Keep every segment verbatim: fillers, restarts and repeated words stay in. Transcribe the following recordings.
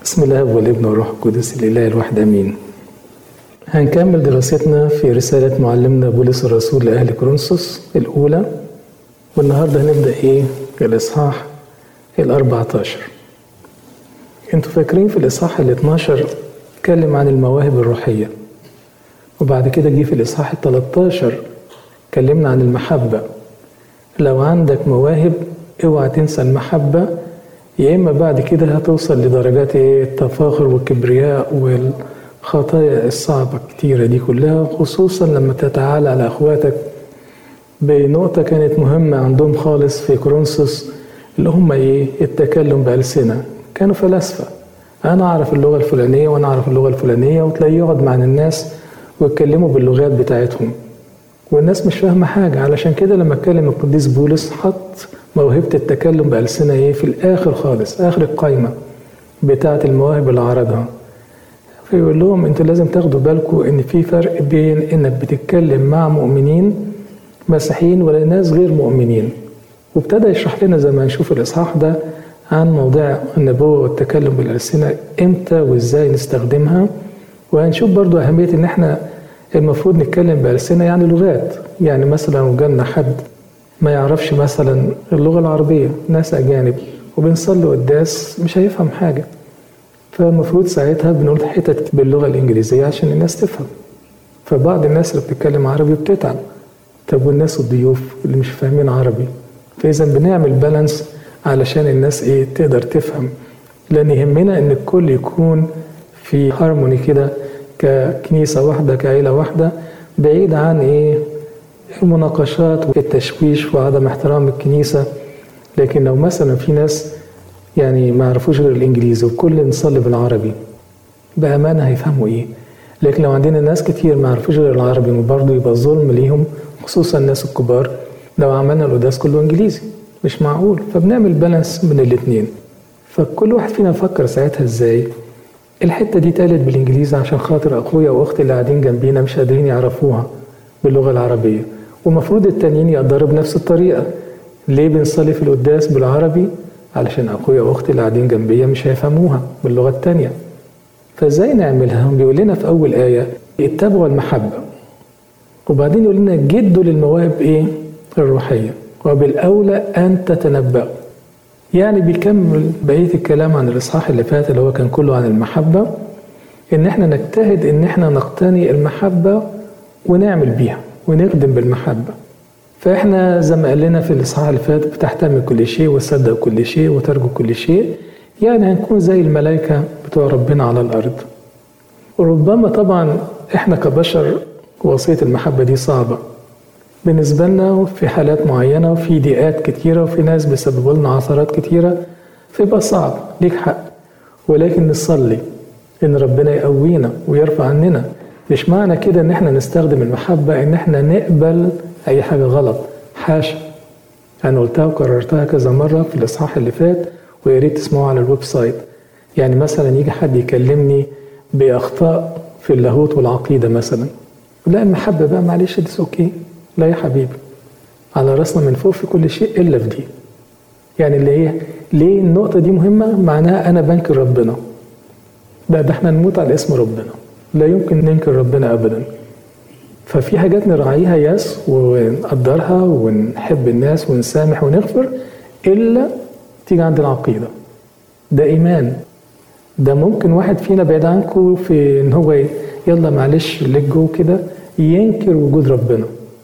بسم الله والابن والروح القدس الإله الواحد أمين. هنكمل دراستنا في رسالة معلمنا بولس الرسول لأهل كورنثوس الأولى، والنهاردة هنبدأ إيه؟ الإصحاح الأربعة عشر. انتوا فاكرين في الإصحاح الاثناشر اتكلم عن المواهب الروحية، وبعد كده جه في الإصحاح الثلاثة عشر اتكلمنا عن المحبة. لو عندك مواهب اوعى تنسى المحبة، يا إما بعد كده هتوصل لدرجات التفاخر والكبرياء والخطايا الصعبة الكتيرة دي كلها، خصوصا لما تتعالى على أخواتك. بنقطة كانت مهمة عندهم خالص في كورنثوس اللي هم إيه؟ التكلم بألسنة. كانوا فلاسفة، أنا أعرف اللغة الفلانية وأنا أعرف اللغة الفلانية، وتلاقيه يقعد مع الناس ويتكلموا باللغات بتاعتهم والناس مش فاهمة حاجة. علشان كده لما اتكلم القديس بولس حط موهبة التكلم بألسنة ايه في الآخر خالص، آخر القايمة بتاعة المواهب اللي عرضها. فيقول لهم انتوا لازم تاخدوا بالكم ان في فرق بين انك بتتكلم مع مؤمنين مسيحيين ولا ناس غير مؤمنين. وابتدى يشرح لنا زي ما نشوف الإصحاح ده عن موضوع النبوة والتكلم بالألسنة امتى وازاي نستخدمها، وهنشوف برضو أهمية ان احنا المفروض نتكلم بألسنة يعني لغات. يعني مثلا لو جالنا حد ما يعرفش مثلا اللغة العربية، ناس أجانب، وبنصلي قداس مش هيفهم حاجة، فالمفروض ساعتها بنقول حتت باللغة الإنجليزية عشان الناس تفهم. فبعض الناس اللي بتتكلم عربي بتتعب، طب والناس الضيوف اللي مش فاهمين عربي؟ فإذا بنعمل بالانس علشان الناس إيه تقدر تفهم، لأن يهمنا إن الكل يكون في هارموني كده ككنيسة واحدة كعيلة واحدة، بعيد عن إيه المناقشات والتشويش وعدم احترام الكنيسة. لكن لو مثلا في ناس يعني ما يعرفوش غير الإنجليزي وكل نصلي بالعربي، بأمانة هيفهموا إيه؟ لكن لو عندنا ناس كتير ما يعرفوش غير العربي وبرضه يبقى ظلم ليهم، خصوصا الناس الكبار لو عملنا القداس كله إنجليزي، مش معقول. فبنعمل بالانس من الاتنين. فكل واحد فينا فكر ساعتها إزاي الحتة دي تالت بالإنجليزي عشان خاطر أخويا وأختي اللي قاعدين جنبينا مش قادرين يعرفوها باللغة العربية، ومفروض التانيين يقدروا بنفس الطريقة. ليه بنصلي في القداس بالعربي؟ علشان أخويا وأختي اللي قاعدين جنبيا مش هيفهموها باللغة التانية. فإزاي نعملها؟ بيقول لنا في أول آية اتبعوا المحبة، وبعدين يقول لنا جدوا للمواهب إيه؟ الروحية، وبالأولى أن تتنبأوا. يعني بيكمل بقية الكلام عن الإصحاح اللي فات اللي هو كان كله عن المحبة، إن إحنا نجتهد إن إحنا نقتني المحبة ونعمل بيها ونخدم بالمحبة. فإحنا زي ما قال لنا في الإصحاح اللي فات بتحتمل كل شيء وتصدق كل شيء وترجو كل شيء، يعني هنكون زي الملائكة بتوع ربنا على الأرض. وربما طبعا إحنا كبشر وصية المحبة دي صعبة بالنسبة لنا في حالات معينة، وفي ضيقات كتيرة، وفي ناس بيسببوا لنا عثرات كتيرة، فيبقى صعب، ليك حق. ولكن نصلي إن ربنا يقوينا ويرفع عننا. مش معنى كده إن إحنا نستخدم المحبة إن إحنا نقبل أي حاجة غلط، حاشا. أنا قلتها وكررتها كذا مرة في الإصحاح اللي فات، ويا ريت تسمعوا على الويب سايت. يعني مثلا يجي حد يكلمني بأخطاء في اللاهوت والعقيدة مثلا، لا المحبة بقى معلش ديس أوكي، لا يا حبيبي، على رأسنا من فوق في كل شيء إلا في دي. يعني اللي هي ليه النقطة دي مهمة؟ معناها أنا بنكر ربنا، لا ده إحنا نموت على اسم ربنا، لا يمكن ننكر ربنا أبدا. ففي حاجات نراعيها ياس ونقدرها ونحب الناس ونسامح ونغفر، إلا تيجي عند العقيدة. ده إيمان. ده ممكن واحد فينا بعيد عنكم في إن هو يلا معلش لجوا كده ينكر وجود ربنا.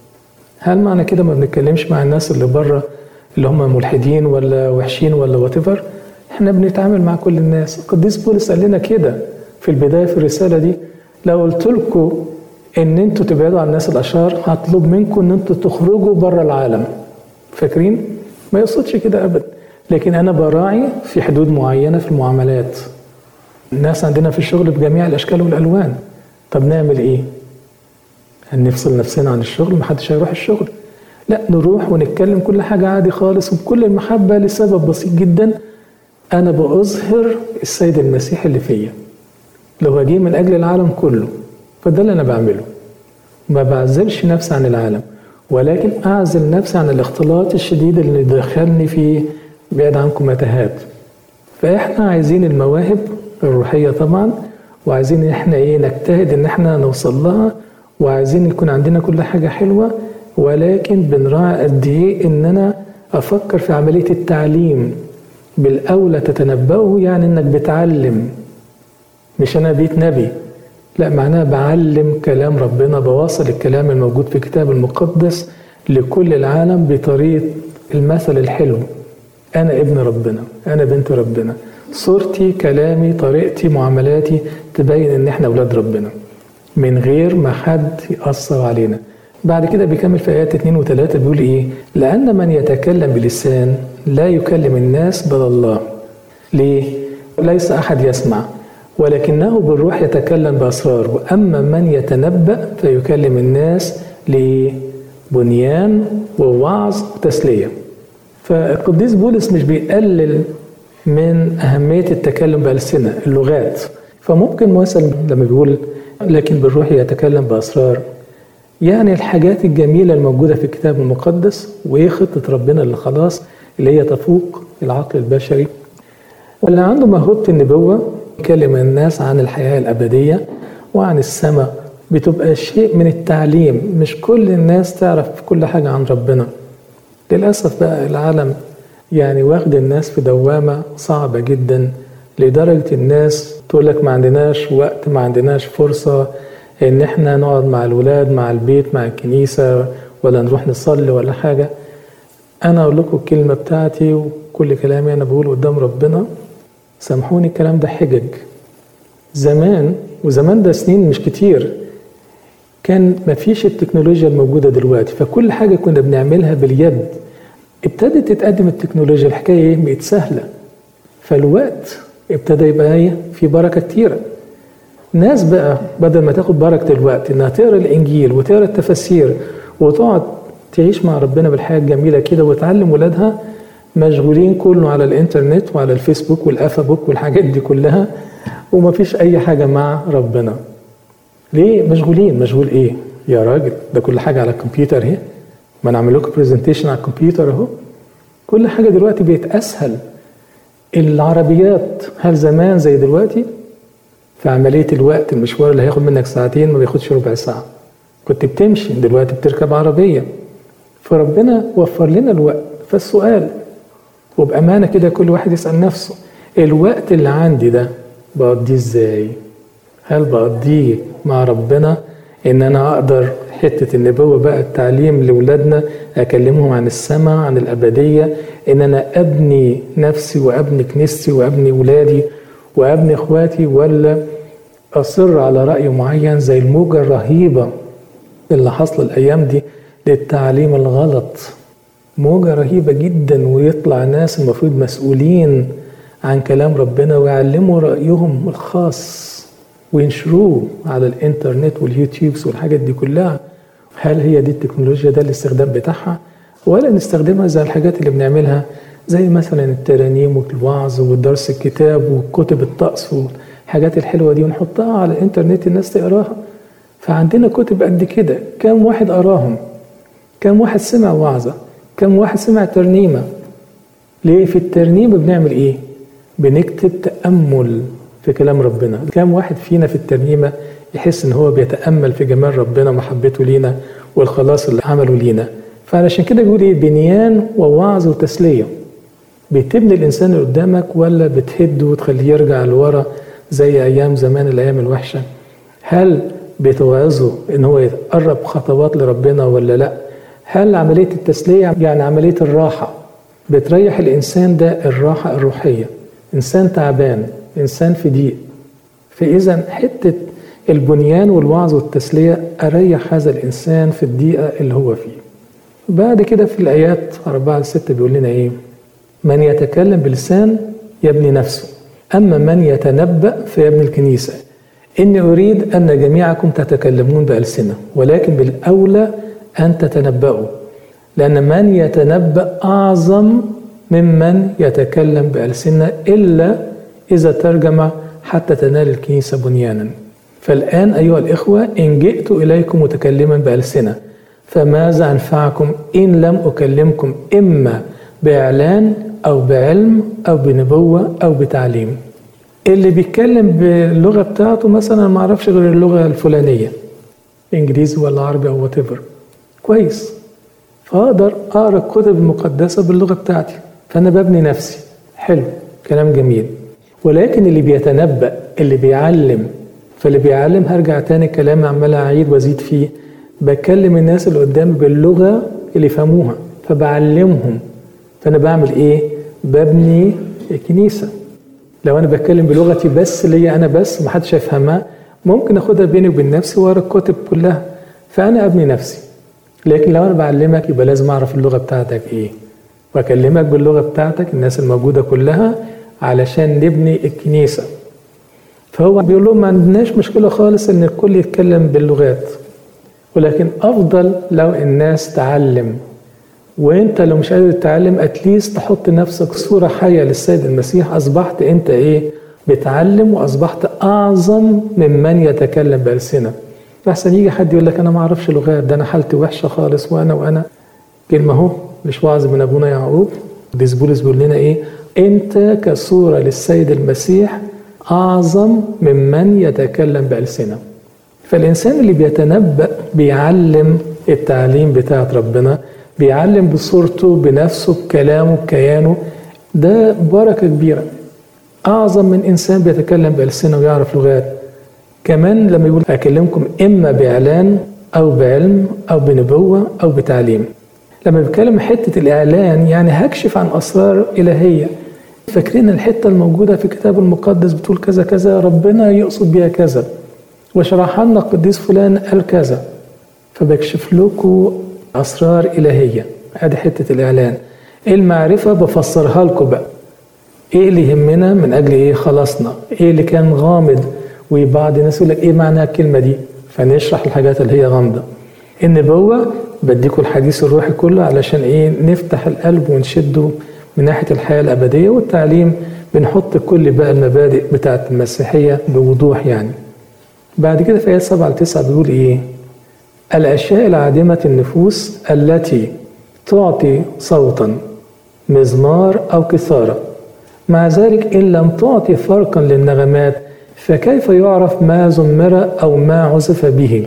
هل معنى كده ما بنتكلمش مع الناس اللي بره اللي هم ملحدين ولا وحشين ولا واتيفر؟ احنا بنتعامل مع كل الناس. القديس بولس قال لنا كده في البداية في الرسالة دي، لو قلت لكم ان انتوا تبعدوا عن الناس الاشرار هطلب منكم ان انتوا تخرجوا بره العالم. فاكرين؟ ما يقصدش كده ابدا، لكن انا براعي في حدود معينة في المعاملات. الناس عندنا في الشغل بجميع الاشكال والالوان، طب نعمل ايه؟ هنفصل نفسنا عن الشغل؟ محدش هيروح الشغل، لا نروح ونتكلم كل حاجة عادي خالص وبكل المحبة، لسبب بسيط جدا، انا بأظهر السيد المسيح اللي فيا لو هجيه من اجل العالم كله. فده اللي انا بعمله، ما بعزلش نفسي عن العالم، ولكن اعزل نفسي عن الاختلاط الشديد اللي دخلني فيه بعيد عنكم متاهات. فاحنا عايزين المواهب الروحية طبعا، وعايزين احنا ايه نجتهد ان احنا نوصل لها، وعايزين يكون عندنا كل حاجة حلوة، ولكن بنراعي قد ايه ان انا افكر في عملية التعليم. بالاولى تتنبأوا يعني انك بتعلم، مش انا بيت نبي، لا معناها بعلم كلام ربنا، بواصل الكلام الموجود في الكتاب المقدس لكل العالم بطريقة المثل الحلو. انا ابن ربنا، انا بنت ربنا، صورتي، كلامي، طريقتي، معاملاتي تبين ان احنا اولاد ربنا من غير ما حد يأثر علينا. بعد كده بيكمل في آيات اتنين وتلاتة بيقول ايه؟ لأن من يتكلم بلسان لا يكلم الناس بل الله. ليه؟ ليس أحد يسمع، ولكنه بالروح يتكلم بأسرار. وأما من يتنبأ فيكلم الناس لبنيان ووعظ وتسلية. فالقديس بولس مش بيقلل من أهمية التكلم بألسنة اللغات. فممكن مثلا لما بيقول لكن بالروح يتكلم بأسرار، يعني الحاجات الجميلة الموجودة في الكتاب المقدس، وإيه خطة ربنا اللي خلاص اللي هي تفوق العقل البشري. واللي عنده موهبة النبوة يكلم الناس عن الحياة الأبدية وعن السماء، بتبقى شيء من التعليم. مش كل الناس تعرف كل حاجة عن ربنا. للأسف بقى العالم يعني واخد الناس في دوامة صعبة جدا، لدرجة الناس تقول لك ما عندناش وقت، ما عندناش فرصة ان احنا نقعد مع الولاد، مع البيت، مع الكنيسة، ولا نروح نصلي ولا حاجة. انا اقول لكم الكلمة بتاعتي وكل كلامي انا بقوله قدام ربنا، سامحوني الكلام ده حجج. زمان، وزمان ده سنين مش كتير، كان مفيش التكنولوجيا الموجودة دلوقتي، فكل حاجة كنا بنعملها باليد. ابتدت تتقدم التكنولوجيا، الحكاية ايه؟ بقت سهلة، فالوقت ابتدى يبقى ايه؟ في بركة كتيرة. ناس بقى بدل ما تاخد بركة الوقت انها تقرا الانجيل وتقرا التفاسير وتقعد تعيش مع ربنا بالحياة الجميلة كده وتعلم ولادها، مشغولين كله على الانترنت وعلى الفيسبوك والافابوك والحاجات دي كلها، ومفيش اي حاجة مع ربنا. ليه مشغولين؟ مشغول ايه يا راجل؟ ده كل حاجة على الكمبيوتر اهي، ما نعمل لكم برزنتيشن على الكمبيوتر اهو. كل حاجة دلوقتي بقت اسهل. العربيات هل زمان زي دلوقتي؟ في عملية الوقت المشوار اللي هياخد منك ساعتين ما بياخدش ربع ساعة، كنت بتمشي، دلوقتي بتركب عربية. فربنا وفر لنا الوقت. فالسؤال وبأمانة كده كل واحد يسأل نفسه، الوقت اللي عندي ده بقضيه ازاي؟ هل بقضيه مع ربنا ان انا اقدر حتة النبوة بقى، التعليم لولادنا، اكلمهم عن السماء، عن الابدية، ان انا ابني نفسي وابني كنيستي وابني ولادي وابني اخواتي، ولا اصر على رأي معين زي الموجة الرهيبة اللي حصل الايام دي للتعليم الغلط؟ موجة رهيبة جدا، ويطلع ناس المفروض مسؤولين عن كلام ربنا ويعلموا رأيهم الخاص وينشروه على الانترنت واليوتيوبس والحاجات دي كلها. هل هي دي التكنولوجيا ده الاستخدام بتاعها؟ ولا نستخدمها زي الحاجات اللي بنعملها زي مثلا الترانيم والوعظ والدرس الكتاب وكتب الطقس والحاجات الحلوة دي، ونحطها على الانترنت الناس تقراها. فعندنا كتب قد كده، كم واحد قراهم؟ كم واحد سمع وعظة؟ كم واحد سمع ترنيمة؟ ليه في الترنيمة بنعمل ايه؟ بنكتب تأمل في كلام ربنا. كم واحد فينا في الترنيمة يحس ان هو بيتأمل في جمال ربنا ومحبته لينا والخلاص اللي عمله لينا؟ فعلشان كده بيقول ايه؟ بنيان ووعظ وتسلية. بتبني الانسان اللي قدامك ولا بتهده وتخليه يرجع لورا زي ايام زمان، الايام الوحشة؟ هل بتوعظه ان هو يتقرب خطوات لربنا ولا لا؟ هل عملية التسلية يعني عملية الراحة بتريح الانسان ده، الراحة الروحية؟ انسان تعبان، انسان في ضيق، فاذا حتة البنيان والوعظ والتسلية اريح هذا الانسان في الضيقة اللي هو فيه. بعد كده في الايات أربعة لستة بيقول لنا ايه؟ من يتكلم بلسان يبني نفسه، اما من يتنبأ فيبني الكنيسة. اني اريد ان جميعكم تتكلمون بألسنة، ولكن بالاولى ان تتنبأوا، لان من يتنبأ اعظم ممن يتكلم بألسنة، الا اذا ترجم حتى تنال الكنيسة بنيانا. فالآن أيها الإخوة إن جئت إليكم متكلما بألسنة فماذا أنفعكم إن لم أكلمكم إما بإعلان أو بعلم أو بنبوة أو بتعليم؟ اللي بيتكلم باللغة بتاعته مثلا ما اعرفش غير اللغة الفلانية، انجليزي ولا عربي او whatever، كويس، فاقدر اقرا الكتب المقدسة باللغة بتاعتي، فانا ببني نفسي. حلو، كلام جميل. ولكن اللي بيتنبأ، اللي بيعلم، فاللي بيعلم هرجع تاني كلام عمال اعيد وازيد فيه، بكلم الناس اللي قدامي باللغة اللي يفهموها، فبعلمهم. فانا بعمل ايه؟ ببني الكنيسة. لو انا بتكلم بلغتي بس ليا انا بس محدش هيفهمها، ممكن اخدها بيني وبين نفسي واقرا الكتب كلها، فانا ابني نفسي. لكن لو انا بعلمك يبقى لازم اعرف اللغة بتاعتك ايه، واكلمك باللغة بتاعتك الناس الموجودة كلها علشان نبني الكنيسة. فهو بيقول لهم ما عندناش مشكلة خالص ان الكل يتكلم باللغات، ولكن افضل لو الناس تعلم. وانت لو مش قادر تتعلم اتليست تحط نفسك صورة حية للسيد المسيح، اصبحت انت ايه؟ بتعلم، واصبحت اعظم ممن يتكلم بألسنة. فاحسن يجي حد يقول لك انا ما اعرفش لغات، ده انا حالتي وحشة خالص، وانا وانا كلمة اهو مش وعظ من ابونا يعقوب. قديس بولس بيقول لنا ايه؟ انت كصورة للسيد المسيح اعظم ممن يتكلم بألسنة. فالانسان اللي بيتنبأ بيعلم التعليم بتاعت ربنا، بيعلم بصورته بنفسه بكلامه بكيانه، ده بركة كبيرة، أعظم من إنسان بيتكلم بألسنة ويعرف لغات. كمان لما يقول أكلمكم إما بإعلان أو بعلم أو بنبوة أو بتعليم، لما بيتكلم حتة الإعلان يعني هكشف عن أسرار إلهية. فاكرين الحتة الموجودة في الكتاب المقدس بتقول كذا كذا، ربنا يقصد بيها كذا، وشرح لنا القديس فلان قال كذا، فبكشف لكم أسرار إلهية. هذه حتة الإعلان. المعرفة بفسرها لكم بقى، إيه اللي يهمنا من أجل إيه خلصنا، إيه اللي كان غامض، وبعض الناس يقول لك إيه معنى الكلمة دي، فنشرح الحاجات اللي هي غامضة. النبوة بديكم الحديث الروحي كله علشان إيه؟ نفتح القلب ونشده من ناحية الحياة الأبدية. والتعليم بنحط كل بقى المبادئ بتاعت المسيحية بوضوح يعني. بعد كده في آيات سبعة لتسعة بيقول إيه؟ الأشياء العادمة النفوس التي تعطي صوتا مزمار أو كثارة، مع ذلك إن لم تعطي فرقا للنغمات فكيف يعرف ما زمر أو ما عزف به؟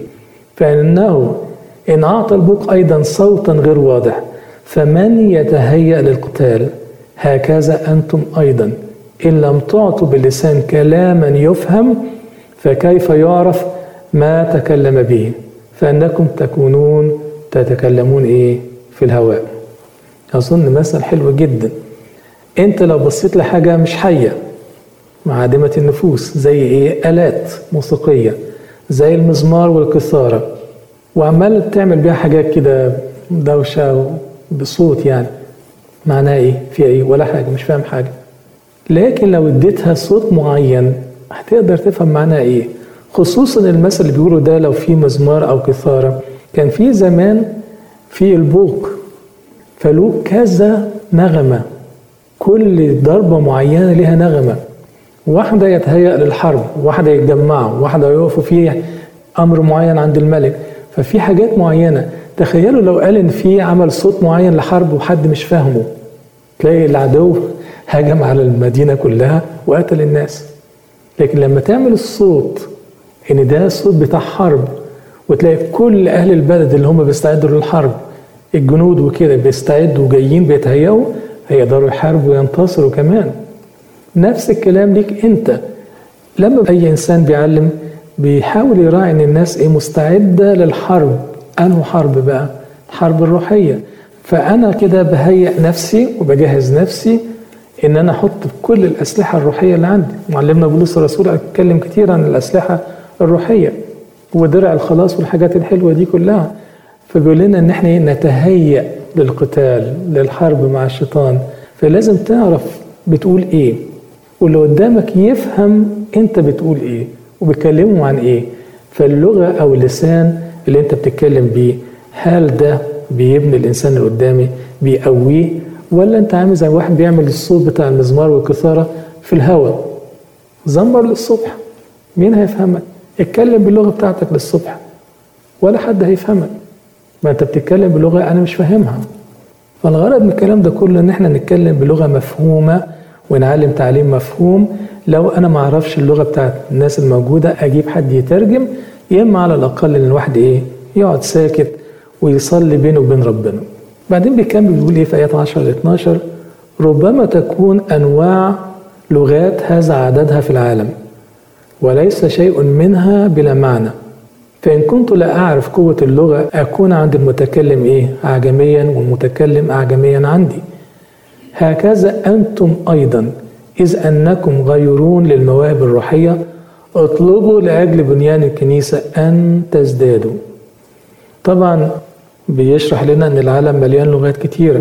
فإنه إن أعطى البوق أيضا صوتا غير واضح فمن يتهيأ للقتال؟ هكذا أنتم أيضا إن لم تعطوا باللسان كلاما يفهم فكيف يعرف ما تكلم به؟ فأنكم تكونون تتكلمون إيه؟ في الهواء. أظن مثل حلو جدا. أنت لو بصيت لحاجة مش حية معادمة النفوس زي إيه؟ آلات موسيقية زي المزمار والكثارة، وعمال تعمل بيها حاجات كده دوشة بصوت، يعني معناها إيه؟ فيها إيه؟ ولا حاجة، مش فاهم حاجة. لكن لو اديتها صوت معين هتقدر تفهم معناها إيه. خصوصا المثل اللي بيقولوا ده لو في مزمار أو كثارة، كان في زمان في البوق فله كذا نغمة، كل ضربة معينة لها نغمة، واحدة يتهيأ للحرب، واحدة يتجمعوا، واحدة يقفوا فيه أمر معين عند الملك. ففي حاجات معينة. تخيلوا لو قال إن في عمل صوت معين لحرب وحد مش فاهمه، تلاقي العدو هجم على المدينة كلها وقتل الناس. لكن لما تعمل الصوت إن ده الصوت بتاع حرب، وتلاقي كل أهل البلد اللي هم بيستعدوا للحرب، الجنود وكده بيستعدوا وجايين بيتهيأوا، هيقدروا يحاربوا وينتصروا كمان. نفس الكلام ليك أنت. لما أي إنسان بيعلم بيحاول يراعي إن الناس إيه مستعدة للحرب. أنه حرب بقى؟ الحرب الروحية. فأنا كده بهيئ نفسي وبجهز نفسي إن أنا أحط كل الأسلحة الروحية اللي عندي. معلمنا بولس الرسول أتكلم كتير عن الأسلحة الروحية ودرع الخلاص والحاجات الحلوة دي كلها. فبيقول لنا إن إحنا نتهيأ للقتال للحرب مع الشيطان. فلازم تعرف بتقول إيه، واللي قدامك يفهم أنت بتقول إيه وبتكلمه عن إيه. فاللغة أو اللسان اللي أنت بتتكلم بيه، هل ده بيبني الإنسان اللي قدامي، بيقويه، ولا أنت عامل زي واحد بيعمل الصوت بتاع المزمار والكثارة في الهواء؟ زمر للصبح، مين هيفهمك؟ اتكلم باللغة بتاعتك للصبح ولا حد هيفهمك. ما أنت بتتكلم بلغة أنا مش فاهمها. فالغرض من الكلام ده كله إن إحنا نتكلم بلغة مفهومة ونعلم تعليم مفهوم. لو أنا ما أعرفش اللغة بتاعت الناس الموجودة أجيب حد يترجم، يا إما على الأقل إن الواحد إيه يقعد ساكت ويصلي بينه وبين ربنا. بعدين بيكمل بيقول إيه في آيات عشرة ل اتناشر: ربما تكون أنواع لغات هذا عددها في العالم وليس شيء منها بلا معنى، فإن كنت لا أعرف قوة اللغة أكون عند المتكلم إيه أعجميا والمتكلم أعجميا عندي. هكذا أنتم أيضا إذ أنكم غيرون للمواهب الروحية اطلبوا لأجل بنيان الكنيسة أن تزدادوا. طبعا بيشرح لنا أن العالم مليان لغات كتيرة،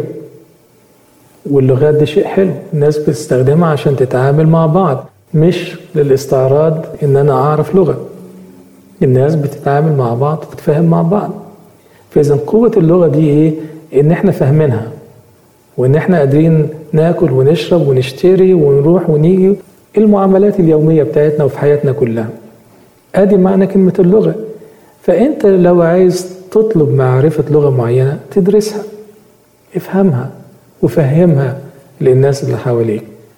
واللغات دي شيء حلو، الناس بتستخدمها عشان تتعامل مع بعض، مش للاستعراض إن أنا أعرف لغة. الناس بتتعامل مع بعض وتتفاهم مع بعض. فإذا قوة اللغة دي إيه؟ إن إحنا فاهمينها، وإن إحنا قادرين ناكل ونشرب ونشتري ونروح ونيجي، المعاملات اليومية بتاعتنا وفي حياتنا كلها. أدي معنى كلمة اللغة. فأنت لو عايز تطلب معرفة لغة معينة تدرسها، افهمها وفهمها للناس اللي حواليك.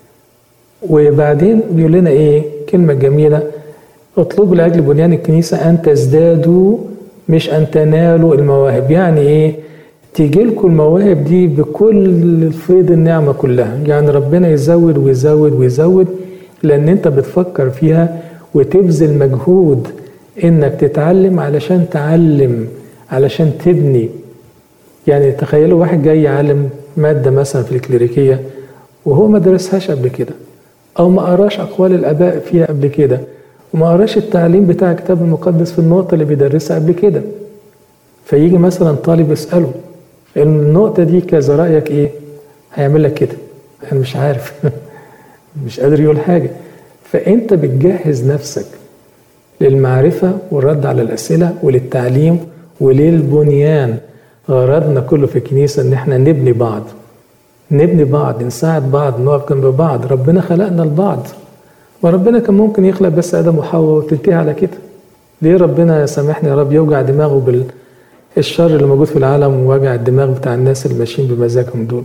وبعدين بيقول لنا إيه كلمة جميلة: اطلبوا لأجل بنيان الكنيسة أن تزدادوا مش أن تنالوا المواهب. يعني إيه؟ تيجي لكم المواهب دي بكل فيض النعمة كلها، يعني ربنا يزود ويزود ويزود، لأن أنت بتفكر فيها وتبذل مجهود إنك تتعلم علشان تعلم، علشان تبني. يعني تخيلوا واحد جاي يعلم مادة مثلا في الكليريكية وهو ما درسهاش قبل كده، أو ما قراش أقوال الآباء فيها قبل كده، وما قراش التعليم بتاع الكتاب المقدس في النقطة اللي بيدرسها قبل كده. فيجي مثلا طالب يسأله النقطة دي كذا رأيك إيه؟ هيعمل لك كده، أنا مش عارف مش قادر يقول حاجة. فأنت بتجهز نفسك للمعرفة والرد على الأسئلة وللتعليم وللبنيان. غرضنا كله في الكنيسة إن احنا نبني بعض، نبني بعض، نساعد بعض، نقف جنب بعض. ربنا خلقنا لبعض، وربنا كان ممكن يخلق بس آدم وحواء وتنتهي على كده. ليه ربنا سامحني يا رب يوجع دماغه بالشر اللي موجود في العالم ووجع الدماغ بتاع الناس اللي ماشيين بمزاجهم دول؟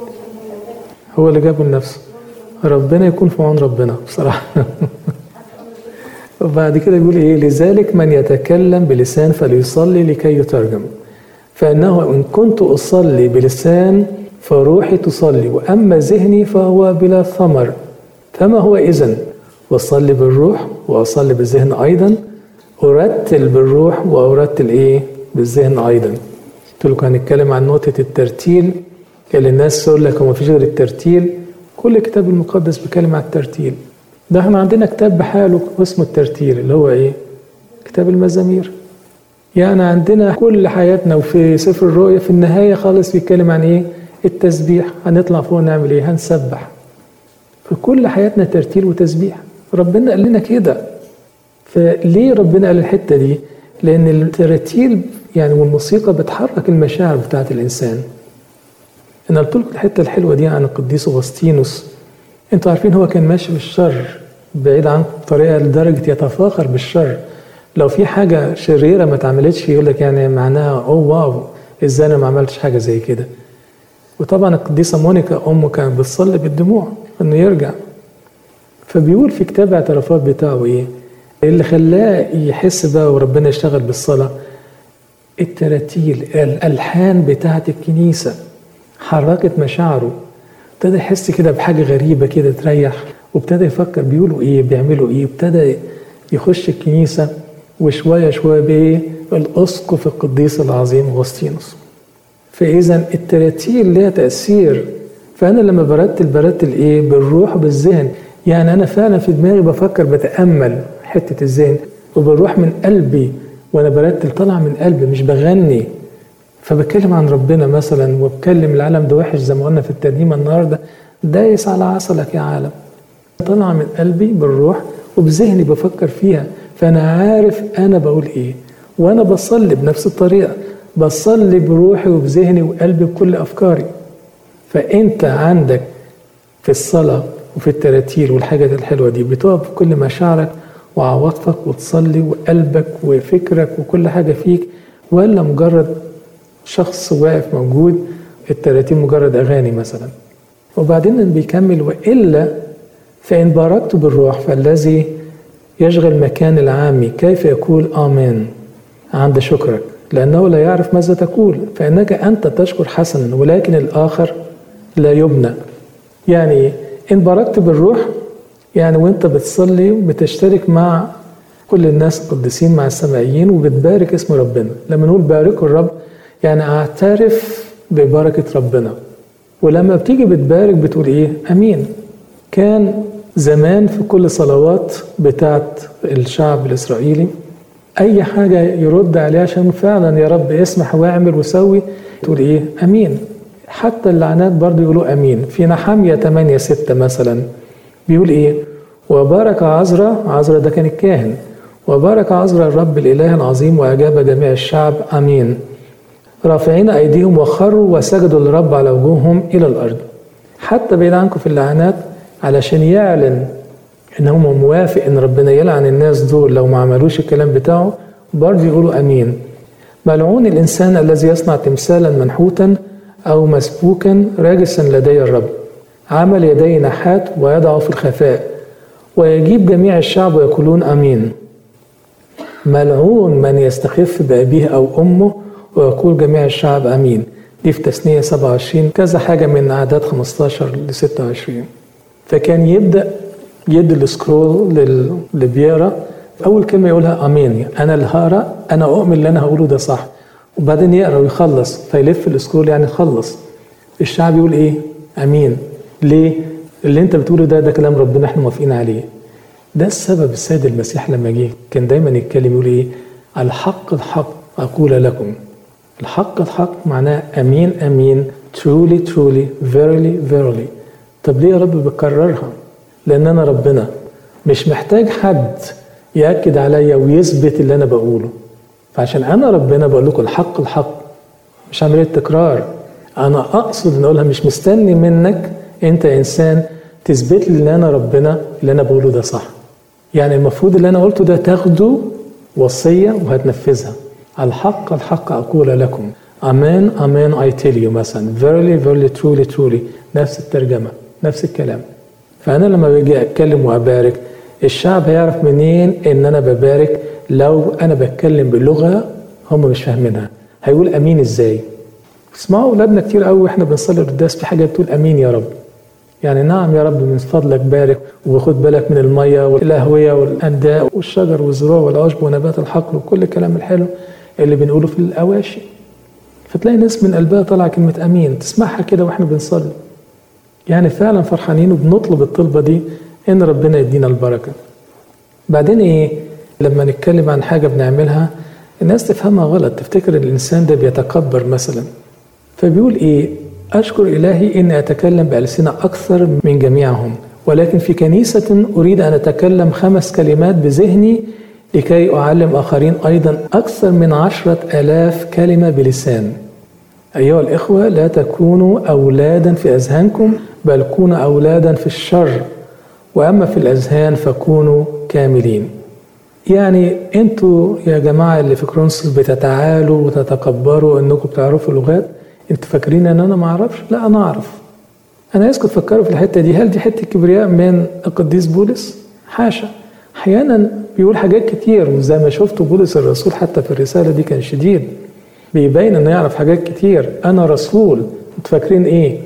هو اللي جابه لنفسه. ربنا يكون في عون ربنا بصراحة وبعد كده يقول إيه: لذلك من يتكلم بلسان فليصلي لكي يترجم، فإنه إن كنت أصلي بلسان فروحي تصلي، وأما ذهني فهو بلا ثمر. فما هو إذن؟ وأصلي بالروح وأصلي بالذهن أيضا، أرتل بالروح وأرتل إيه؟ بالذهن أيضا. قلت لكم هنتكلم عن نقطة الترتيل اللي الناس تقول لك هو مفيش غير الترتيل. كل الكتاب المقدس بيتكلم عن الترتيل. ده احنا عندنا كتاب بحاله اسمه الترتيل اللي هو إيه؟ كتاب المزامير. يعني عندنا كل حياتنا، وفي سفر الرؤيا في النهاية خالص بيتكلم عن إيه؟ التسبيح. هنطلع فوق نعمل إيه؟ هنسبح. في كل حياتنا ترتيل وتسبيح. ربنا قال لنا كده. فليه ربنا قال الحتة دي؟ لأن الترتيل يعني والموسيقى بتحرك المشاعر بتاعت الإنسان. أنا قلت لكم الحتة الحلوة دي عن القديس أغسطينوس. أنتوا عارفين هو كان ماشي بالشر بعيد عن طريقة لدرجة يتفاخر بالشر. لو في حاجة شريرة ما تعملتش يقول لك يعني معناها أوه واو إزاي أنا ما عملتش حاجة زي كده. وطبعا القديسة مونيكا أمه كانت بتصلي بالدموع إنه يرجع. فبيقول في كتاب الاعترافات بتاعه إيه اللي خلاه يحس بقى وربنا يشتغل بالصلاة؟ التراتيل، الألحان بتاعت الكنيسة حركت مشاعره. ابتدى يحس كده بحاجة غريبة كده تريح، وابتدى يفكر بيقولوا إيه بيعملوا إيه. ابتدى يخش الكنيسة وشوية شوية بإيه الأسقف القديس العظيم أغسطينوس. فإذا التراتيل لها تأثير. فأنا لما برتل برتل إيه بالروح وبالذهن. يعني أنا فعلا في دماغي بفكر بتأمل حتة الذهن، وبالروح من قلبي وأنا برتل طلع من قلبي مش بغني. فبتكلم عن ربنا مثلا وبكلم العالم ده وحش زي ما قلنا في الترنيمة النهاردة، دايس على عسلك يا عالم. طلع من قلبي بالروح وبذهني بفكر فيها. فأنا عارف أنا بقول إيه، وأنا بصلي بنفس الطريقة، بصلي بروحي وبذهني وقلبي بكل أفكاري. فأنت عندك في الصلاة وفي التراتيل والحاجات الحلوة دي بتقف بكل مشاعرك وعواطفك وتصلي وقلبك وفكرك وكل حاجة فيك، ولا مجرد شخص واقف موجود التراتيل مجرد أغاني مثلا. وبعدين بيكمل وإلا فإن باركت بالروح فالذي يشغل مكان العامي كيف يقول آمين عند شكرك لأنه لا يعرف ماذا تقول فإنك أنت تشكر حسنا ولكن الآخر لا يبنى. يعني إن باركت بالروح يعني وإنت بتصلي بتشترك مع كل الناس القديسين مع السمائيين وبتبارك اسم ربنا. لما نقول باركوا الرب يعني أعترف ببركة ربنا، ولما بتيجي بتبارك بتقول إيه؟ أمين. كان زمان في كل صلوات بتاعت الشعب الإسرائيلي أي حاجة يرد عليها عشان فعلا يا رب اسمح واعمل وسوي تقول إيه؟ أمين. حتى اللعنات برضو يقولوا أمين. في نحمية ثمانية ستة مثلا بيقول إيه؟ وبارك عزرا، عزرا ده كان الكاهن، وبارك عزرا الرب الإله العظيم وأجاب جميع الشعب أمين رافعين أيديهم وخروا وسجدوا للرب على وجوههم إلى الأرض. حتى بعيد عنكم في اللعنات علشان يعلن إن هو موافق إن ربنا يلعن الناس دول لو ما عملوش الكلام بتاعه برضه يقولوا أمين. ملعون الإنسان الذي يصنع تمثالا منحوتا أو مسبوكا راجسا لدي الرب عمل يدي نحات ويضعه في الخفاء ويجيب جميع الشعب ويقولون أمين. ملعون من يستخف بأبيه أو أمه ويقول جميع الشعب أمين. دي في تثنية سبعة وعشرين كذا حاجة من أعداد خمستاشر ل ستة وعشرين. فكان يبدأ يدي السكرول اللي بيقرأ أول كلمة يقولها أمين، أنا اللي هقرأ أنا أؤمن اللي أنا هقوله ده صح، وبعدين يقرأ ويخلص فيلف السكرول يعني خلص. الشعب يقول إيه؟ أمين. ليه؟ اللي أنت بتقوله ده ده كلام ربنا إحنا موافقين عليه. ده السبب السيد المسيح لما جه كان دايما يتكلم يقول إيه؟ الحق الحق أقول لكم. الحق الحق معناه أمين أمين truly truly verily verily. طب ليه يا رب بكررها؟ لأن أنا ربنا مش محتاج حد يأكد عليا ويثبت اللي أنا بقوله. فعشان أنا ربنا بقول لكم الحق الحق مش عملية تكرار. أنا أقصد أن أقولها مش مستني منك أنت إنسان تثبت لي أن أنا ربنا اللي أنا بقوله ده صح. يعني المفروض اللي أنا قلته ده تاخده وصية وهتنفذها. الحق الحق أقول لكم أمان أمان I tell you مثلا verily verily truly truly نفس الترجمة نفس الكلام. فأنا لما باجي أتكلم وأبارك الشعب هيعرف منين إن أنا ببارك لو أنا بتكلم بلغة هم مش فاهمينها. هيقول أمين إزاي؟ اسمعوا أولادنا كتير قوي وإحنا بنصلي القداس في حاجة بتقول أمين يا رب. يعني نعم يا رب من فضلك بارك وخد بالك من المية والأهوية والأنداء والشجر والزروع والعشب ونبات الحقل وكل الكلام الحلو اللي بنقوله في الأواشي. فتلاقي ناس من قلبها طالعة كلمة أمين تسمعها كده وإحنا بنصلي. يعني فعلا فرحانين وبنطلب الطلبة دي إن ربنا يدينا البركة. بعدين إيه لما نتكلم عن حاجة بنعملها الناس تفهمها غلط تفتكر الإنسان ده بيتكبر مثلا. فبيقول إيه أشكر إلهي إني أتكلم بألسنة أكثر من جميعهم ولكن في كنيسة أريد أن أتكلم خمس كلمات بذهني لكي أعلم آخرين أيضا أكثر من عشرة آلاف كلمة بلسان. أيها الإخوة لا تكونوا أولادا في أذهانكم بل كونوا أولادا في الشر وأما في الأذهان فكونوا كاملين. يعني أنتوا يا جماعة اللي في كورنثوس بتتعالوا وتتكبروا أنكم بتعرفوا لغات. أنتوا فاكرين أن أنا ما أعرفش؟ لا أنا أعرف. أنا عايزكم تفكروا في الحتة دي. هل دي حتة كبرياء من القديس بولس؟ حاشا. أحيانا بيقول حاجات كتير وزي ما شفتوا بولس الرسول حتى في الرسالة دي كان شديد بيبين أنه يعرف حاجات كتير. أنا رسول. أنتوا فاكرين إيه؟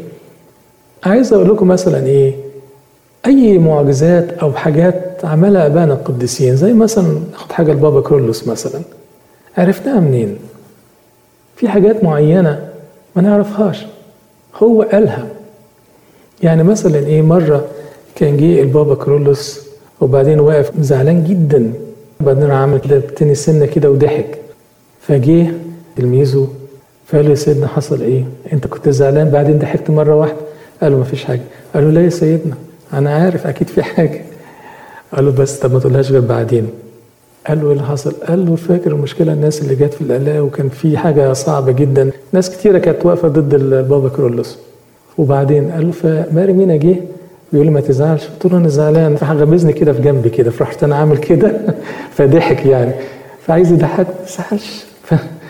عايز أقول لكم مثلا إيه أي معجزات أو حاجات عملها أبانا القديسين زي مثلا ناخد حاجة البابا كرولوس مثلا عرفناها منين؟ في حاجات معينة ما نعرفهاش هو قالها. يعني مثلا إيه مرة كان جه البابا كرولوس وبعدين واقف زعلان جدا وبعدين عمل كده بتاني سنة كده وضحك. فجه تلميذه فقال له يا سيدنا حصل إيه؟ أنت كنت زعلان بعدين ضحكت مرة واحدة؟ قال له ما فيش حاجة. قال له لا يا سيدنا أنا عارف أكيد في حاجة. قال له بس طب ما تقولهاش غير بعدين. قال له إيه اللي حصل؟ قال له فاكر المشكلة الناس اللي جات في القلاع وكان في حاجة صعبة جدا ناس كتيرة كانت واقفة ضد البابا كرولوس. وبعدين قال له فماري مينا جه بيقول لي ما تزعلش. قلت له أنا زعلان فغمزني كده في جنبي كده فرحت أنا عامل كده فضحك يعني فعايز يضحك ما تزعلش.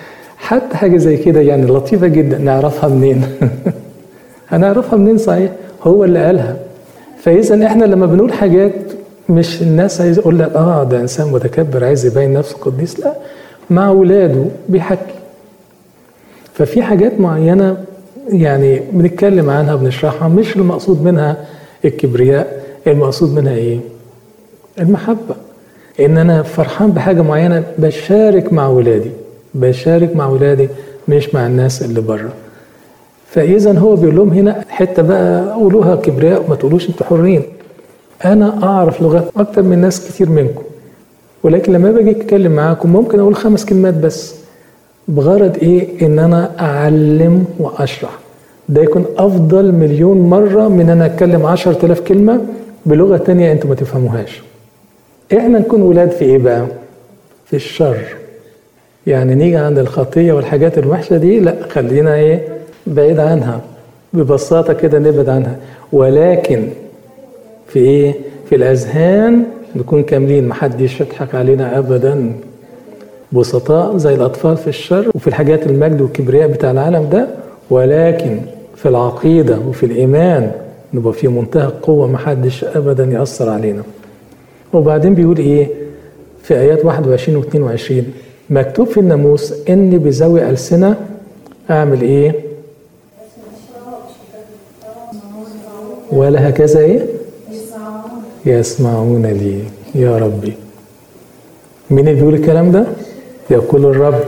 حتى حاجة زي كده يعني لطيفة جدا نعرفها منين؟ هنعرفها منين صحيح؟ هو اللي قالها. فإذا احنا لما بنقول حاجات مش الناس عايز يقول لك اه ده انسان متكبر عايز يبين نفسه قديس، لا، مع ولاده بيحكي. ففي حاجات معينة يعني بنتكلم عنها بنشرحها، مش المقصود منها الكبرياء، المقصود منها ايه؟ المحبة. ان انا فرحان بحاجة معينة بشارك مع ولادي، بشارك مع ولادي مش مع الناس اللي بره. فاذا هو بيقول لهم هنا حتة بقى قولوها كبرياء وما تقولوش انتوا حرين. انا اعرف لغات اكتر من ناس كتير منكم، ولكن لما باجي اتكلم معاكم ممكن اقول خمس كلمات بس، بغرض ايه؟ ان انا اعلم واشرح. ده يكون افضل مليون مرة من انا اتكلم عشر تلاف كلمة بلغة تانية انتوا ما تفهموهاش. احنا نكون ولاد في ايه بقى؟ في الشر. يعني نيجي عند الخطية والحاجات الوحشة دي، لا، خلينا ايه؟ بعيد عنها، ببساطة كده نبعد عنها. ولكن في ايه؟ في الاذهان نكون كاملين، محدش يضحك علينا ابدا، بسطاء زي الاطفال في الشر وفي الحاجات المجد والكبرياء بتاع العالم ده. ولكن في العقيدة وفي الايمان نبقى في منتهى القوة، محدش ابدا يأثر علينا. وبعدين بيقول ايه في ايات واحد وعشرين و اتنين وعشرين؟ مكتوب في الناموس اني بذوي ألسنة اعمل ايه؟ ولا هكذا ايه؟ يسمعون لي. يا ربي، مين اللي بيقول الكلام ده؟ يقول الرب.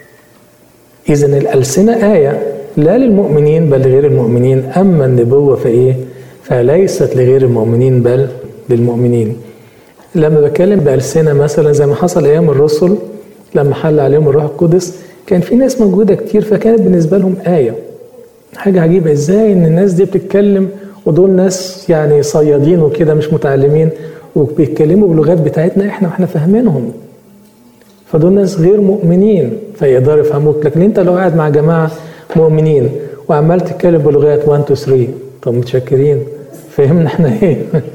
اذن الألسنة آية لا للمؤمنين بل لغير المؤمنين، اما النبوة فايه؟ فليست لغير المؤمنين بل للمؤمنين. لما بتكلم بألسنة مثلا زي ما حصل ايام الرسل لما حل عليهم الروح القدس، كان في ناس موجودة كتير فكانت بالنسبة لهم آية. حاجة عجيبة ازاي ان الناس دي بتتكلم، ودول ناس يعني صيادين وكده مش متعلمين، وبيتكلموا باللغات بتاعتنا احنا واحنا فاهمينهم. فدول ناس غير مؤمنين فيقدروا يفهموك. لكن انت لو قاعد مع جماعة مؤمنين وعمال تتكلم بلغات واحد اتنين تلاتة، طب متشكرين، فهمنا احنا ايه؟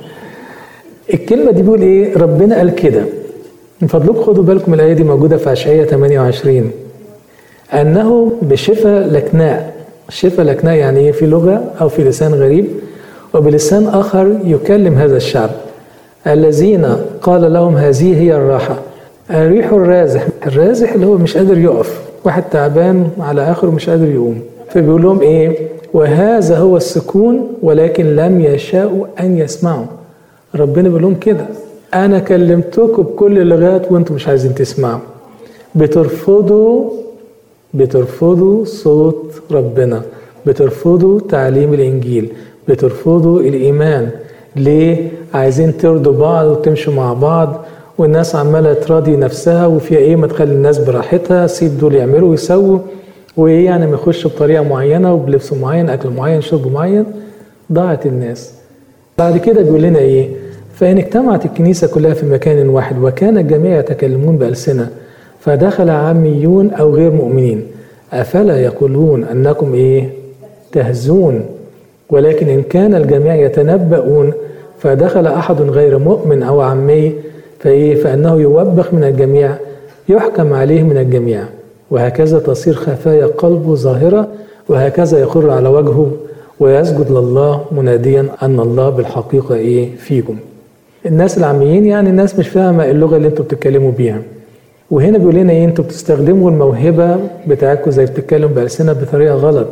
الكلمة دي بيقول ايه؟ ربنا قال كده. من فضلكم خدوا بالكم الآية دي موجودة في أشعياء ثمانية وعشرين، أنه بشفة لكناء. شفة لكناء يعني ايه؟ في لغة أو في لسان غريب وبلسان آخر يكلم هذا الشعب، الذين قال لهم هذه هي الراحة. الريح الرازح، الرازح اللي هو مش قادر يقف، واحد تعبان على آخره مش قادر يقوم، فبيقول لهم ايه؟ وهذا هو السكون ولكن لم يشاءوا أن يسمعوا. ربنا بيقول لهم كده، أنا كلمتكم بكل اللغات وأنتم مش عايزين تسمعوا، بترفضوا بترفضوا صوت ربنا، بترفضوا تعليم الإنجيل، بترفضوا الإيمان. ليه؟ عايزين ترضوا بعض وتمشوا مع بعض، والناس عمالة تراضي نفسها وفيها إيه؟ ما تخلي الناس براحتها، سيب دول يعملوا ويسووا، وإيه يعني ما يخشوا بطريقة معينة وبلبس معين، أكل معين، شرب معين. ضاعت الناس. بعد كده بيقول لنا إيه؟ فإن اجتمعت الكنيسة كلها في مكان واحد وكان الجميع يتكلمون بألسنة فدخل عاميون أو غير مؤمنين، أفلا يقولون أنكم إيه؟ تهزون. ولكن إن كان الجميع يتنبؤون فدخل أحد غير مؤمن أو عامي فإيه؟ فإنه يوبخ من الجميع، يحكم عليه من الجميع، وهكذا تصير خفايا قلبه ظاهرة، وهكذا يخر على وجهه ويسجد لله مناديا أن الله بالحقيقة إيه؟ فيكم. الناس العاميين يعني الناس مش فاهمة اللغة اللي انتوا بتتكلموا بيها. وهنا بيقول لنا ايه؟ انتوا بتستخدموا الموهبة بتاعتكم زي بتتكلم بألسنة بطريقة غلط.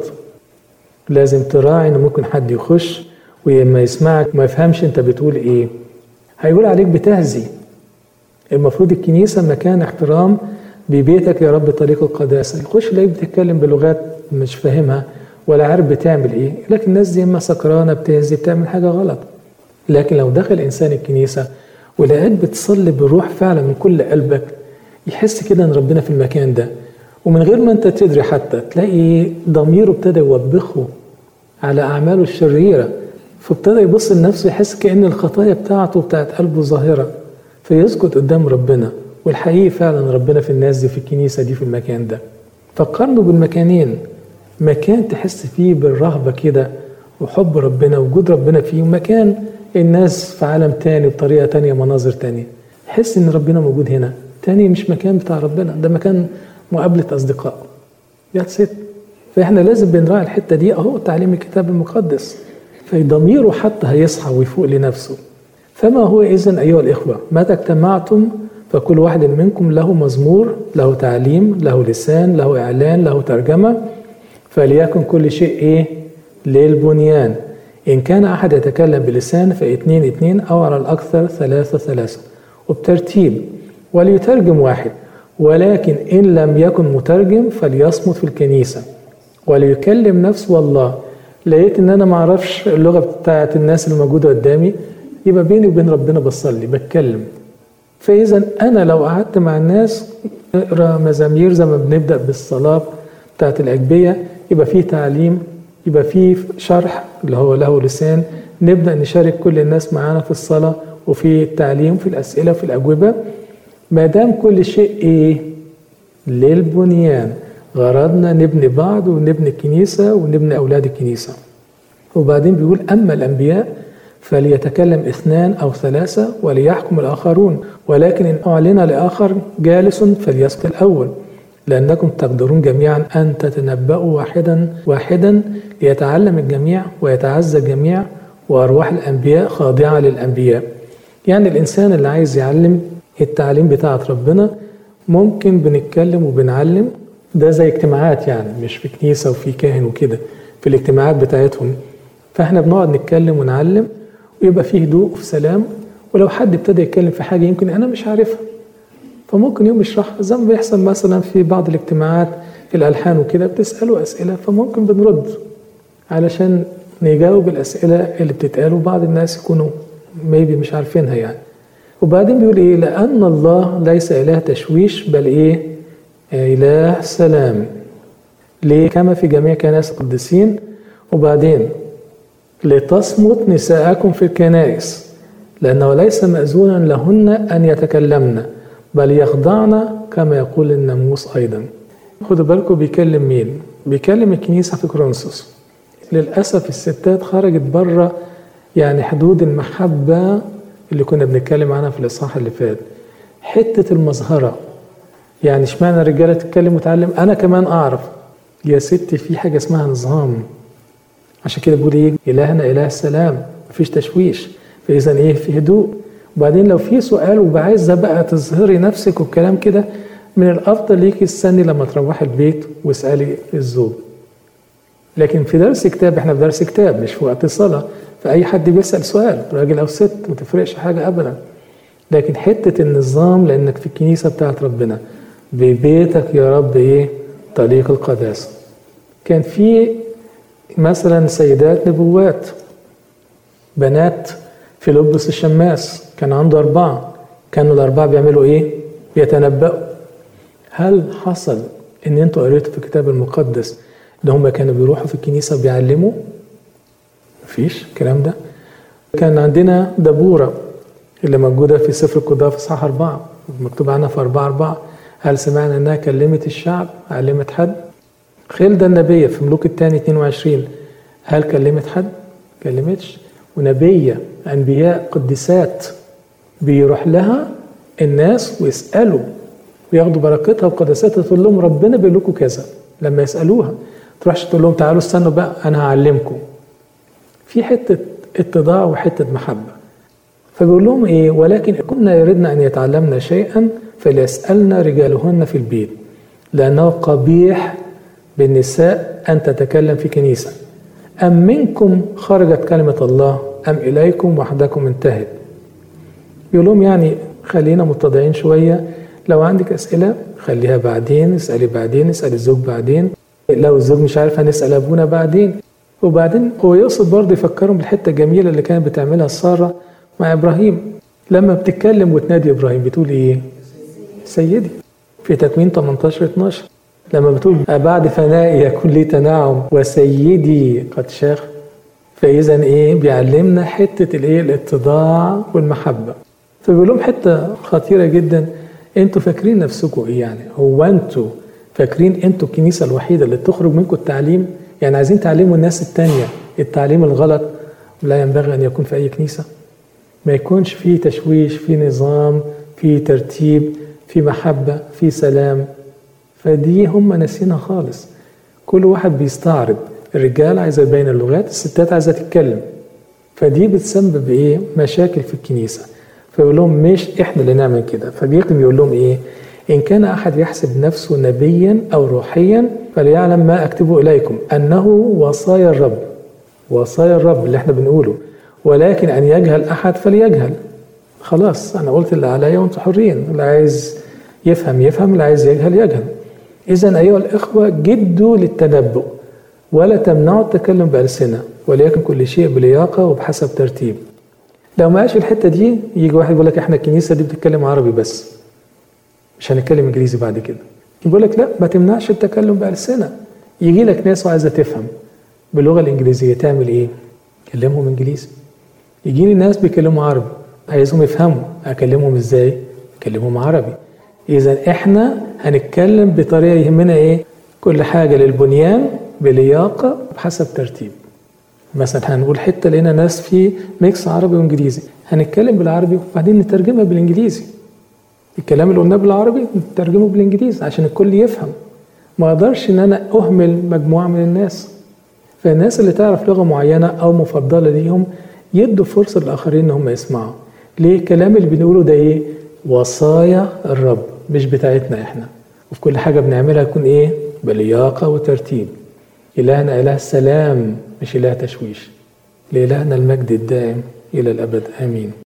لازم تراعي ان ممكن حد يخش ولما يسمعك ما يفهمش انت بتقول ايه، هيقول عليك بتهزي. المفروض الكنيسة مكان احترام، ببيتك يا رب طريق القداسة، يخش يلاقيك بتتكلم بلغات مش فاهمها ولا عارف بتعمل ايه، لكن الناس دي اما سكرانة بتهزي بتعمل حاجة غلط. لكن لو دخل إنسان الكنيسة ولقاك بتصلي بالروح فعلا من كل قلبك، يحس كده ان ربنا في المكان ده، ومن غير ما انت تدري حتى تلاقي ضميره ابتدى يوبخه على أعماله الشريرة، فابتدى يبص لنفسه يحس كأن الخطايا بتاعته بتاعت قلبه ظاهرة، فيسجد قدام ربنا. والحقيقة فعلا ربنا في الناس دي، في الكنيسة دي، في المكان ده. فقارنوا بالمكانين، مكان تحس فيه بالرهبة كده وحب ربنا وجود ربنا فيه، ومكان الناس في عالم تاني بطريقة تانية، مناظر تانية، حس ان ربنا موجود هنا. تاني مش مكان بتاع ربنا، ده مكان مقابلة أصدقاء. يا ست، فإحنا لازم بنراعي الحتة دي. أهو تعليم الكتاب المقدس فضميره حتى هيصحى ويفوق لنفسه. فما هو إذن أيها الإخوة؟ متى اجتمعتم فكل واحد منكم له مزمور، له تعليم، له لسان، له إعلان، له ترجمة، فليكن كل شيء إيه؟ للبنيان. إن كان أحد يتكلم بلسان فاثنين اثنين أو على الأكثر ثلاثة ثلاثة، وبترتيب، وليترجم واحد. ولكن إن لم يكن مترجم فليصمت في الكنيسة وليكلم نفسه والله. لقيت إن أنا معرفش اللغة بتاعت الناس اللي موجودة قدامي، يبقى بيني وبين ربنا بصلي بتكلم. فإذا أنا لو قعدت مع الناس نقرأ مزامير زي ما بنبدأ بالصلاة بتاعت الأجبية، يبقى فيه تعليم، يبقى فيه شرح اللي هو له لسان، نبدأ نشارك كل الناس معانا في الصلاة وفي التعليم في الأسئلة وفي الأجوبة. ما دام كل شيء إيه؟ للبنيان، غرضنا نبني بعض ونبني الكنيسة ونبني أولاد الكنيسة. وبعدين بيقول أما الأنبياء فليتكلم اثنان أو ثلاثة وليحكم الآخرون، ولكن إن أعلن لآخر جالس فليسكت الأول، لأنكم تقدرون جميعا أن تتنبأوا واحدا واحدا ليتعلم الجميع ويتعزى الجميع، وأرواح الأنبياء خاضعة للأنبياء. يعني الإنسان اللي عايز يعلم التعليم بتاعت ربنا ممكن بنتكلم وبنعلم، ده زي اجتماعات يعني، مش في كنيسة وفي كاهن وكده، في الاجتماعات بتاعتهم. فاحنا بنقعد نتكلم ونعلم ويبقى فيه هدوء وفي سلام. ولو حد ابتدى يتكلم في حاجة يمكن أنا مش عارفها فممكن يوم يشرحها، زي ما بيحصل مثلا في بعض الاجتماعات في الألحان وكده، بتسألوا أسئلة فممكن بنرد علشان نجاوب الأسئلة اللي بتتقال، وبعض الناس يكونوا ميبي مش عارفينها يعني. وبعدين بيقول إيه؟ لأن الله ليس إله تشويش بل إيه؟ إله سلام. ليه؟ كما في جميع كنائس القديسين. وبعدين لتصمت نساءكم في الكنائس لأنه ليس مأذونا لهن أن يتكلمن بل يخضعن كما يقول الناموس أيضا. خدوا بالكم بيكلم مين؟ بيكلم الكنيسة في كورنثوس. للأسف الستات خرجت بره يعني حدود المحبة اللي كنا بنتكلم عنها في الإصحاح اللي فات. حتة المظهرة، يعني اشمعنى الرجالة تتكلم وتعلم؟ أنا كمان أعرف يا ستي في حاجة اسمها نظام. عشان كده بيقول إيه؟ إلهنا إله السلام، مفيش تشويش. فإذا إيه؟ في هدوء. وبعدين لو في سؤال وعايزة بقى تظهري نفسك والكلام كده، من الأفضل ليكي استني لما تروحي البيت واسألي الزوج. لكن في درس كتاب، احنا في درس كتاب مش في وقت الصلاة، فأي حد بيسأل سؤال راجل أو ست ما تفرقش حاجة أبدا. لكن حتة النظام، لأنك في الكنيسة بتاعت ربنا، ببيتك يا رب إيه؟ طريق القداسة. كان في مثلا سيدات نبوات، بنات فيلبس الشماس كان عنده أربعة، كانوا الأربعة بيعملوا إيه؟ بيتنبأوا. هل حصل إن أنتوا قريتوا في الكتاب المقدس إن هم كانوا بيروحوا في الكنيسة بيعلموا؟ مفيش الكلام ده. كان عندنا دبورة اللي موجودة في سفر القضاء في إصحاح أربعة، مكتوب عنها في أربعة أربعة. هل سمعنا إنها كلمت الشعب؟ علمت حد؟ خلدة النبية في ملوك الثاني اثنين وعشرين، هل كلمت حد؟ كلمتش. ونبية، أنبياء، قديسات بيروح لها الناس ويسألوا وياخدوا بركتها وقداستها، تقول لهم ربنا بيقول لكم كذا. لما يسألوها تروحش تقول لهم تعالوا استنوا بقى أنا هعلمكم. في حتة اتضاع وحتة محبة. فبيقول لهم إيه؟ ولكن كنا يردنا أن يتعلمنا شيئا فليسألنا رجالهن في البيت، لأنه قبيح بالنساء أن تتكلم في كنيسة. أم منكم خرجت كلمة الله أم إليكم وحدكم انتهت؟ يقول لهم يعني خلينا متضعين شوية، لو عندك أسئلة خليها بعدين، اسألي بعدين، اسألي الزوج بعدين، لو الزوج مش عارف هنسأل أبونا بعدين. وبعدين هو يقصد برضه يفكرهم بالحتة الجميلة اللي كانت بتعملها سارة مع إبراهيم. لما بتتكلم وتنادي إبراهيم بتقول إيه؟ سيدي، في تكوين ثمانية عشر اثناشر. لما بتقول بعد فنائي يكون لي تنعم وسيدي قد شاخ. فإذا إيه؟ بيعلمنا حتة الإيه؟ الاتضاع والمحبة. فبيقول لهم حتة خطيرة جدا، أنتوا فاكرين نفسكم إيه يعني؟ هو أنتوا فاكرين أنتوا الكنيسة الوحيدة اللي تخرج منكم التعليم؟ يعني عايزين تعلموا الناس التانية التعليم الغلط؟ لا ينبغي أن يكون في أي كنيسة. ما يكونش فيه تشويش، فيه نظام، فيه ترتيب، فيه محبة، فيه سلام. فدي هم ناسينها خالص. كل واحد بيستعرض، الرجال عايزة يبين اللغات، الستات عايزة تتكلم. فدي بتسبب ايه؟ مشاكل في الكنيسة. فيقول لهم مش احنا اللي نعمل كده. فبيختم يقول لهم ايه؟ إن كان أحد يحسب نفسه نبيا أو روحيا فليعلم ما أكتبه إليكم أنه وصايا الرب، وصايا الرب اللي احنا بنقوله، ولكن أن يجهل أحد فليجهل. خلاص أنا قلت اللي عليا وأنتم حرين، اللي عايز يفهم يفهم، اللي عايز يجهل يجهل. إذن أيها الإخوة جدوا للتنبؤ ولا تمنعوا التكلم بألسنة، وليكن كل شيء بلياقة وبحسب ترتيب. لو ما قالش الحتة دي يجي واحد يقول لك احنا الكنيسة دي بتتكلم عربي بس، مش هنتكلم انجليزي بعد كده. يقول لك لا، ما تمنعش التكلم بألسنة. يجي لك ناس وعايزة تفهم باللغة الإنجليزية، تعمل إيه؟ كلمهم إنجليزي. يجي لي ناس بيكلموا عربي عايزهم يفهموا، أكلمهم إزاي؟ أكلمهم عربي. إذا إحنا هنتكلم بطريقة يهمنا إيه؟ كل حاجة للبنيان بلياقة بحسب ترتيب. مثلا هنقول حتة لقينا ناس في ميكس عربي وإنجليزي، هنتكلم بالعربي وبعدين نترجمها بالإنجليزي. الكلام اللي قلناه بالعربي نترجمه بالإنجليزي عشان الكل يفهم. ما أقدرش إن أنا أهمل مجموعة من الناس. فالناس اللي تعرف لغة معينة أو مفضلة ليهم يدوا فرصة للآخرين إن هم يسمعوا. ليه؟ الكلام اللي بنقوله ده إيه؟ وصايا الرب، مش بتاعتنا إحنا. وفي كل حاجة بنعملها يكون إيه؟ بلياقة وترتيب. إلهنا إله السلام مش إله تشويش. لإلهنا المجد الدائم إلى الأبد آمين.